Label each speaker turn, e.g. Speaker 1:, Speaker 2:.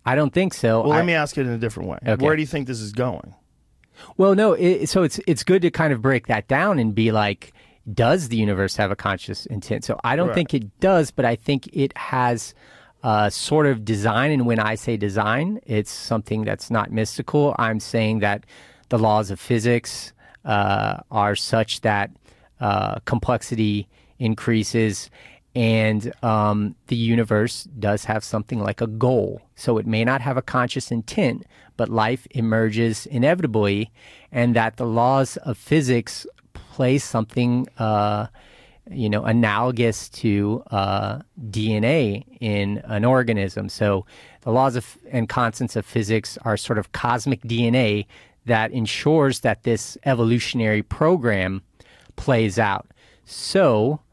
Speaker 1: I don't think so.
Speaker 2: Well, let me ask it in a different way.
Speaker 1: Okay.
Speaker 2: Where do you think this is going?
Speaker 1: Well, no. So it's good to kind of break that down and be like, does the universe have a conscious intent? So I don't think it does, but I think it has sort of design. And when I say design, it's something that's not mystical. I'm saying that the laws of physics are such that complexity increases, and the universe does have something like a goal. So it may not have a conscious intent, but life emerges inevitably, and that the laws of physics place something analogous to DNA in an organism. So the laws and constants of physics are sort of cosmic DNA that ensures that this evolutionary program plays out. So